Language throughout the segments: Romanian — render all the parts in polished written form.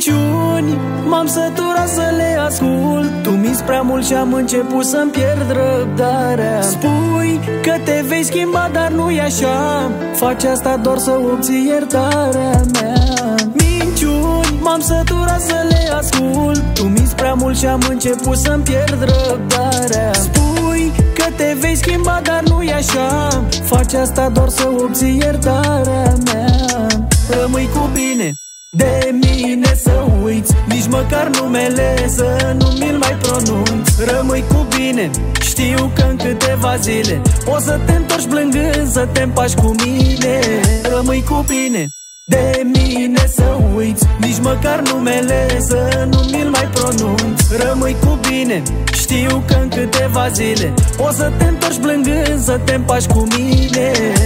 minciuni m-am săturat să le ascult. Tu minți prea mult și am început să-mi pierd răbdarea. Spui că te vei schimba, dar nu-i așa. Faci asta doar să obții iertarea mea. Minciuni m-am săturat să le ascult. Tu minți prea mult și am început să-mi pierd răbdarea. Spui că te vei schimba, dar nu-i așa. Faci asta doar să obții iertarea mea. Rămâi cu bine de mine, să uiți nici măcar numele, să nu mi-l mai pronunț. Rămâi cu bine, știu că în câteva zile o să te întorci plângând, să te împaci cu mine. Rămâi cu bine de mine, să uiți nici măcar numele, să nu mi-l mai pronunț. Rămâi cu bine, știu că în câteva zile o să te întorci plângând, să te împaci cu mine.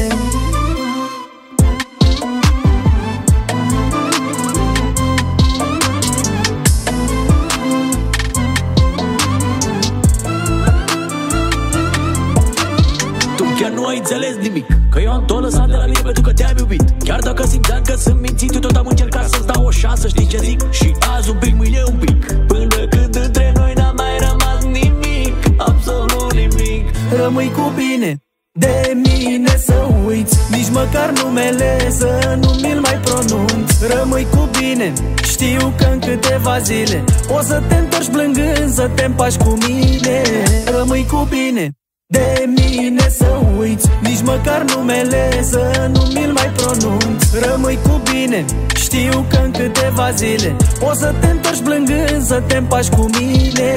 Chiar nu ai înțeles nimic, că eu am tot lăsat de la mine pentru că te-am iubit. Chiar dacă simțeam că sunt mințit, eu tot am încercat să-ți dau o șansă, știi ce zic? Și azi un pic, mâine un pic, până când între noi n-a mai rămas nimic, absolut nimic. Rămâi cu bine de mine, să uiți nici măcar numele, să nu mi-l mai pronunț. Rămâi cu bine, știu că în câteva zile o să te întorci plângând, să te împaci cu mine. Rămâi cu bine de mine, să uiți nici măcar numele, să nu mi-l mai pronunț. Rămâi cu bine, știu că în câteva zile o să te întorci plângând, să te împaci cu mine.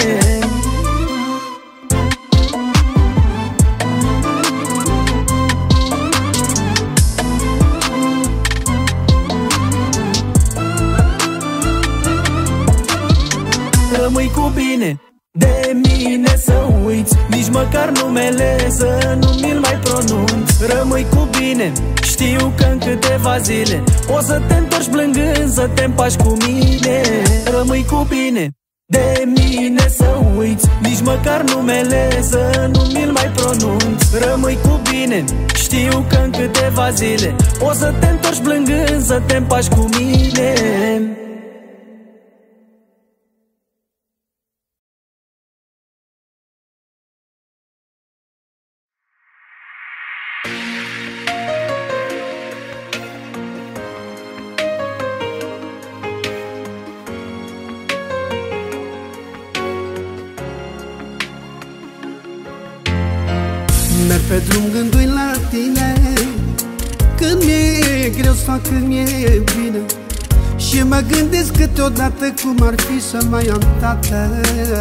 Rămâi cu bine de mine, să uiți nici măcar numele, să nu mi-l mai pronunț. Rămâi cu bine, știu că în câteva zile o să te întorci plângând, să te împaci cu mine. Rămâi cu bine de mine, să uiți nici măcar numele, să nu mi-l mai pronunț. Rămâi cu bine, știu că în câteva zile o să te întorci plângând, să te împaci cu mine. Merg pe drum gânduind la tine, când mi-e greu sau când mi-e bine, și mă gândesc câteodată cum ar fi să mai am tată.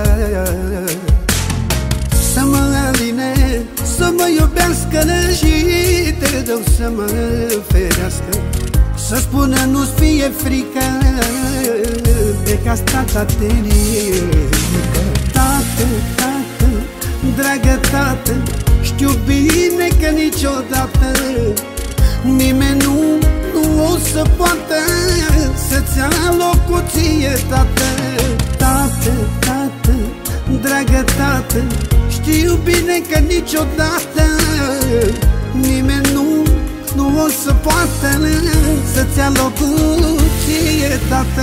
Să mă aline, să mă iubească și te dau să mă ferească, să spună nu-ți fie frică de că-a stat atenică. Tată, tată, dragă tată, știu bine că niciodată nimeni nu o să poată să-ți ia locul ție, tată. Tată, tată, dragă tată, știu bine că niciodată nimeni nu o să poată să-ți ia locul ție, tată.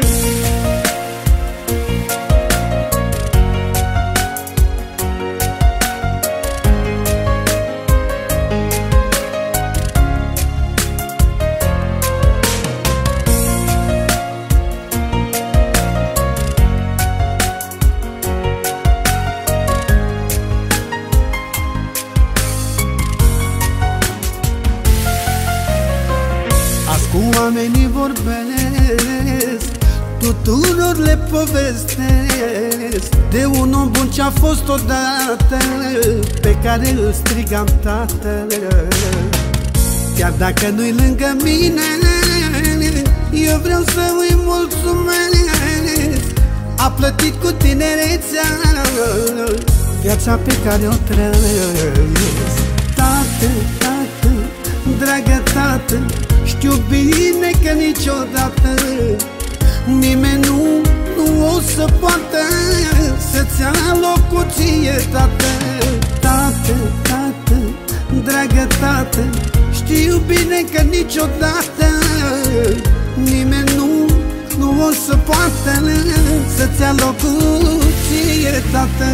Oamenii vorbesc, tuturor le povestesc de un om bun ce-a fost odată, pe care îl strigam tată. Chiar dacă nu-i lângă mine, eu vreau să îi mulțumesc. A plătit cu tinerețea viața pe care o trăiesc. Tată, tată, dragă tată, știu bine că niciodată nimeni nu o să poată să-ți ia locul ție, tată. Tată, tată, dragă tată, știu bine că niciodată nimeni nu o să poată poată să-ți ia locul ție, tată.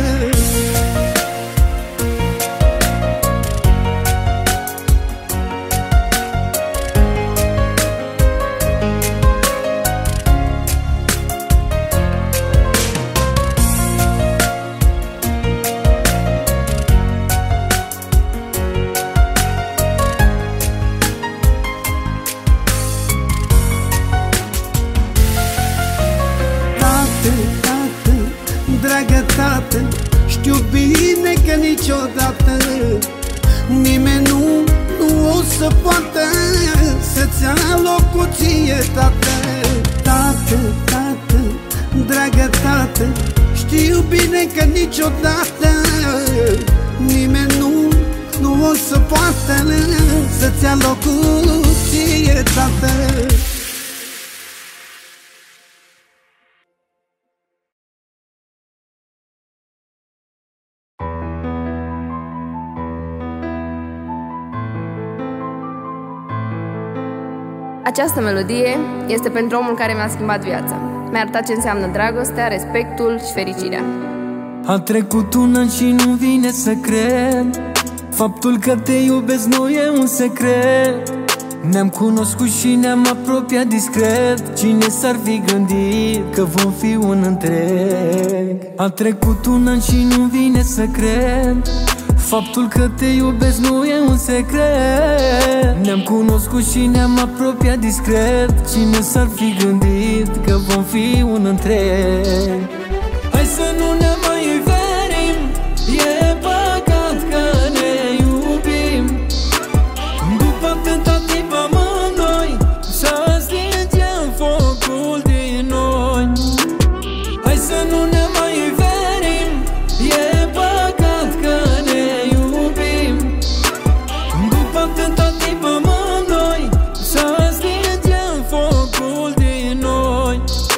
Dragă tată, știu bine că niciodată nimeni nu o să poată să-ți ia locul ție, tată. Tată, tată, dragă tată, știu bine că niciodată nimeni nu o să poată să-ți ia locul ție, tată. Această melodie este pentru omul care mi-a schimbat viața. Mi-a arătat ce înseamnă dragostea, respectul și fericirea. A trecut un an și nu vine să cred, faptul că te iubesc nu e un secret. Ne-am cunoscut și ne-am apropiat discret. Cine s-ar fi gândit că vom fi un întreg? A trecut un an și nu vine să cred, faptul că te iubesc nu e un secret. Ne-am cunoscut și ne-am apropiat discret. Cine s-ar fi gândit că vom fi un întreg? Hai să nu ne mai verim, e păcat că ne iubim. După atâta timp amândoi să stingem focul din noi. Hai să nu ne mai verim, e păcat că ne iubim. După atâta timp amândoi să stingem focul din noi.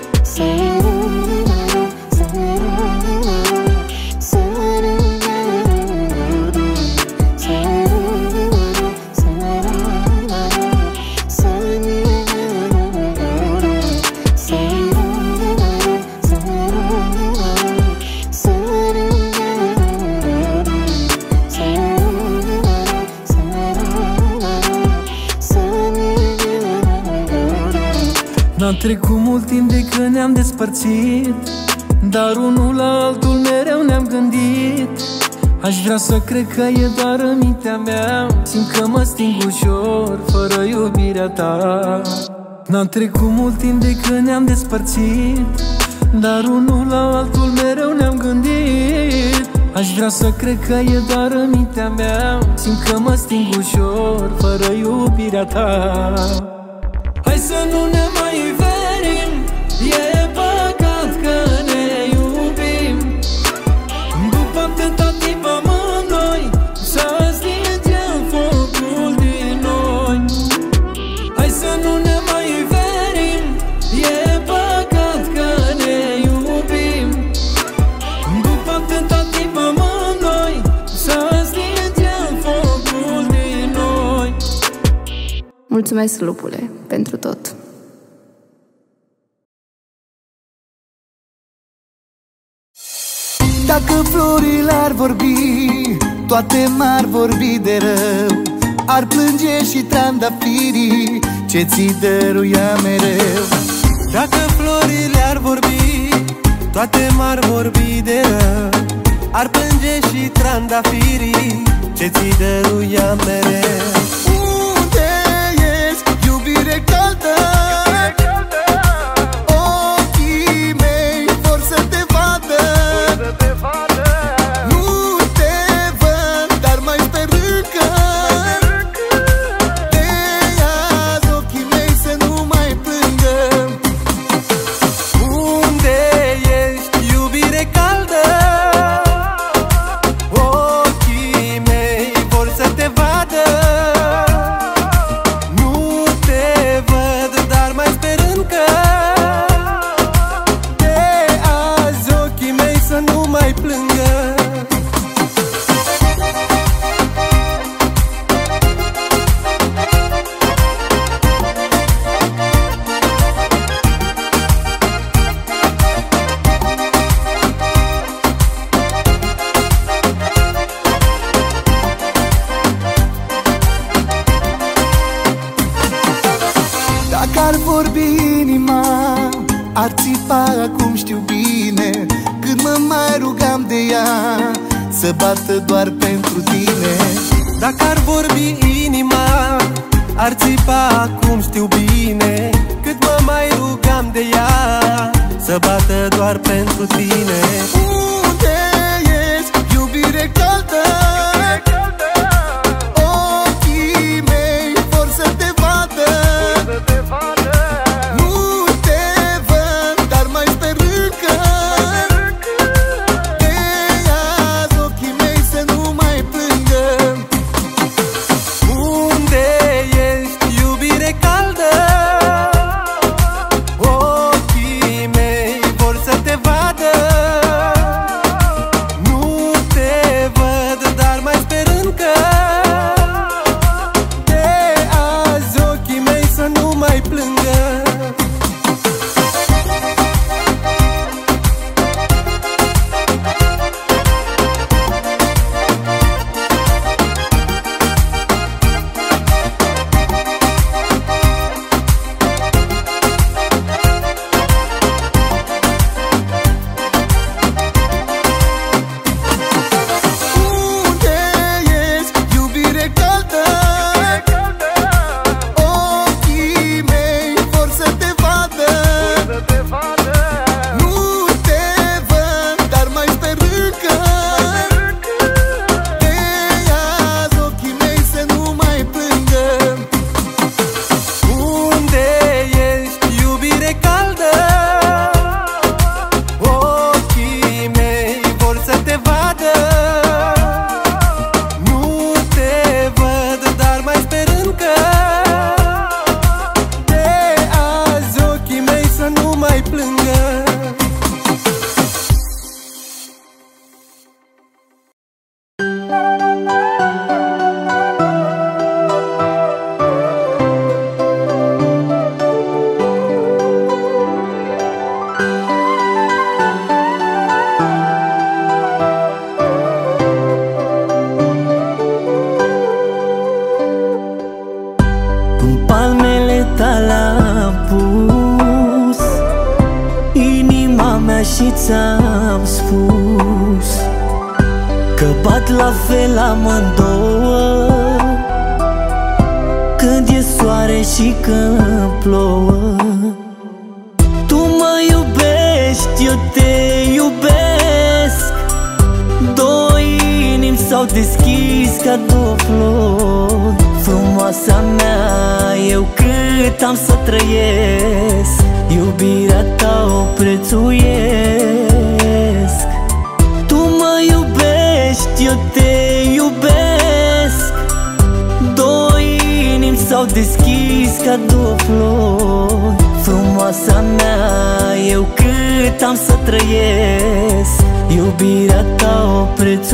N-a trecut mult timp de când ne-am despărțit, dar unul la altul mereu ne-am gândit. Aș vrea să cred că e doar în mintea mea, simt că mă sting ușor fără iubirea ta. N-a trecut mult timp de când ne-am despărțit, dar unul la altul mereu ne-am gândit. Aș vrea să cred că e doar în mintea mea, simt că mă sting ușor fără iubirea ta. Hai să nu ne mai verim, e păcat că ne iubim. După atâta timp amândoi să stingem focul din noi. Hai să nu ne mai verim, e păcat că ne iubim. După atâta timp amândoi să stingem focul din noi. Mulțumesc, lupule, pentru tot. Dacă florile ar vorbi, toate m-ar vorbi de rău. Ar plânge și trandafirii ce ți dăruia mereu. Dacă florile ar vorbi, toate m-ar vorbi de rău. Ar plânge și trandafirii ce ți dăruia mereu. Unde ești, iubire caldă? Ochii mei vor să te vadă. Nu te văd, dar mai sper încă. De azi ochii mei să nu mai plângă. Unde ești, iubire caldă? Ochii mei vor să te vadă. ar țipa, acum știu bine, când mă mai rugam de ea să bată doar pentru tine. Dacă ar vorbi inima, ar țipa, acum știu bine, cât mă mai rugam de ea să bată doar pentru tine. Unde ești, iubire caldă? Ochii mei vor să te vadă. Nu te văd, dar mai sper încă. De azi ochii mei să nu mai plângă. Unde ești, iubire caldă? Ochii mei vor să te vadă. Nu te văd, dar mai sper încă. De azi ochii mei să nu mai plângă. Unde ești, iubire caldă? Ochii mei vor să te vadă. Nu te văd, dar mai sper încă. De azi ochii mei să nu mai plângă. Unde ești, iubire caldă? Ochii mei vor să te vadă. Nu te văd, dar mai sper încă. De azi ochii mei să nu mai plângă. În palmele tale am pus inima mea și ți-am spus că bat la fel amândouă, când e soare și când plouă. Tu mă iubești, eu te iubesc, doi inimi s-au deschis ca două flori. Frumoasa mea, eu cât am să trăiesc, iubirea ta o prețuiesc. Tu mă iubești, eu te iubesc, doi inimi s-au deschis ca două flori. Frumoasa mea, eu cât am să trăiesc, iubirea ta o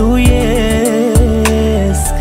prețuiesc.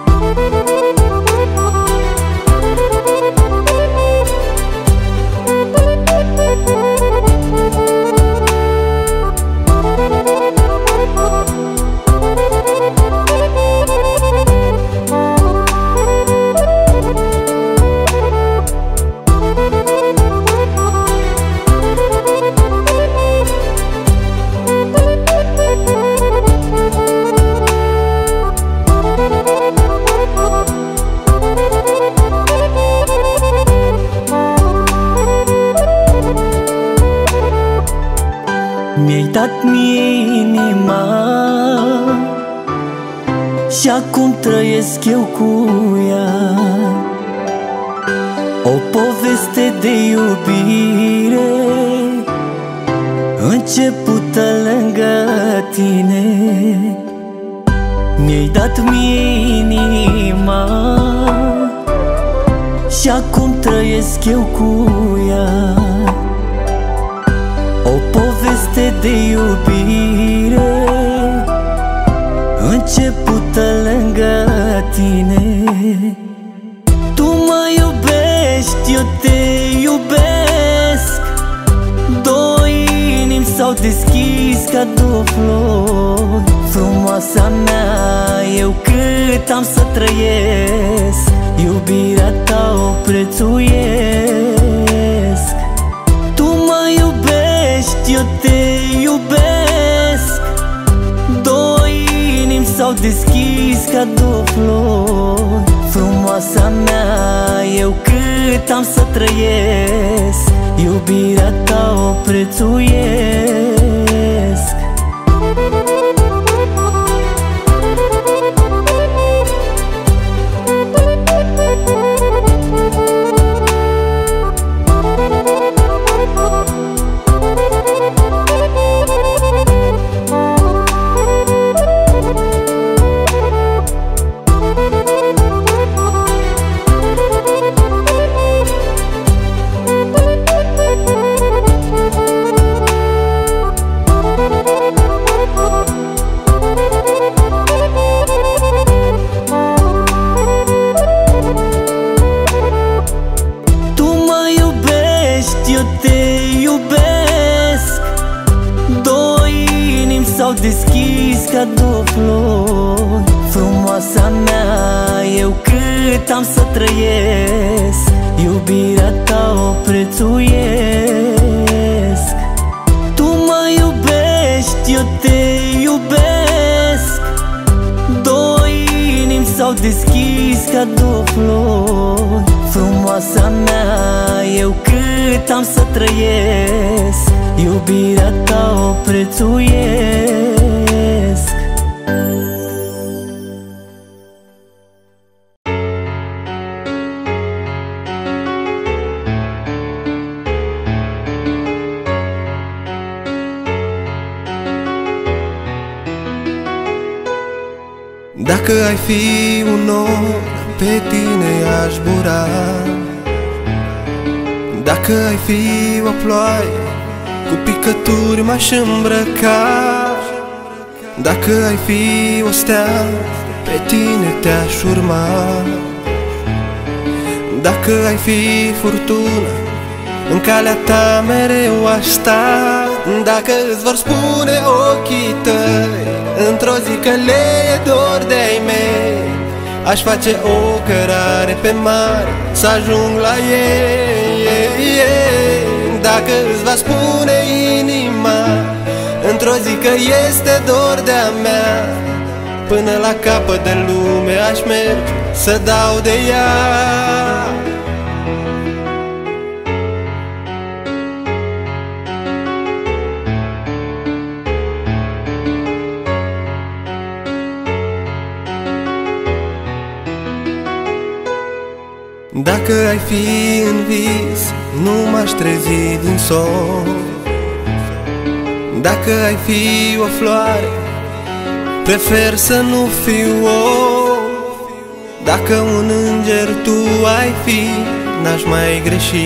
Mi-ai dat mie inima și acum trăiesc eu cu ea, o poveste de iubire începută lângă tine. Mi-ai dat mie inima și acum trăiesc eu cu ea, o poveste de iubire începută lângă tine. Tu mă iubești, eu te iubesc, doi inimi s-au deschis ca două flori. Frumoasa mea, eu cât am să trăiesc, iubirea ta o prețuiesc. Tu mă iubești, eu te iubesc. Doi inimi s-au deschis ca două flori. Frumoasa mea, eu cât am să trăiesc, iubirea ta o prețuiesc. S-au deschis ca două flori. Frumoasa mea, eu cât am să trăiesc, iubirea ta o prețuiesc. Tu mă iubești, eu te iubesc. Doi inimi s-au deschis ca două flori. Frumoasa mea, eu cât am să trăiesc, iubirea ta o prețuiesc. Dacă ai fi un nor, pe tine aș zbura. Dacă ai fi o ploaie, cu picături m-aș îmbrăca. Dacă ai fi o stea, pe tine te-aș urma. Dacă ai fi furtună, în calea ta mereu aș sta. Dacă îți vor spune ochii tăi într-o zi că le e dor de-ai mei, aș face o cărare pe mare să ajung la ei. Dacă îți va spune inima într-o zi că este dor de-a mea, până la capăt de lume aș merge să dau de ea. Dacă ai fi în vis, nu m-aș trezi din somn. Dacă ai fi o floare, prefer să nu fiu om. Dacă un înger tu ai fi, n-aș mai greși.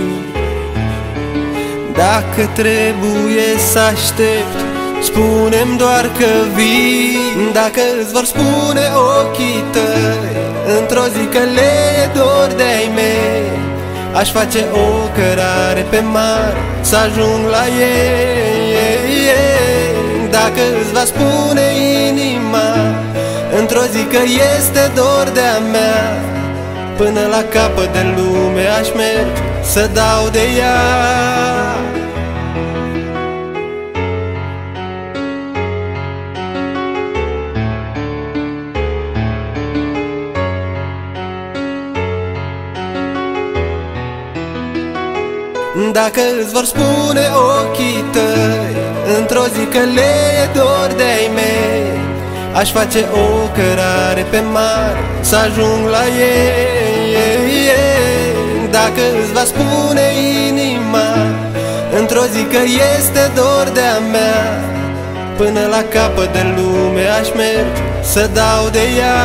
Dacă trebuie să aștept, spune-mi doar că vii. Dacă îți vor spune ochii tăi într-o zi că le e dor de-ai mei, aș face o cărare pe mare să ajung la ei. Dacă îți va spune inima într-o zi că este dor de-a mea, până la capăt de lume aș merge să dau de ea. Dacă îți vor spune ochii tăi într-o zi că le e dor de-ai mei, aș face o cărare pe mare să ajung la ei. Dacă îți va spune inima într-o zi că este dor de-a mea, până la capăt de lume aș merge să dau de ea.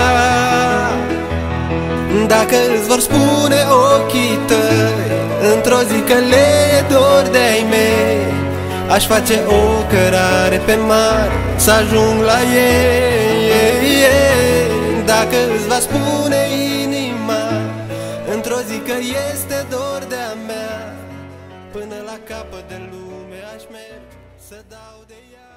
Dacă îți vor spune ochii tăi într-o zi că le e dor de-ai mei, aș face o cărare pe mare să ajung la ei. Dacă îți va spune inima într-o zi că este dor de-a mea, până la capăt de lume aș merge să dau de ea.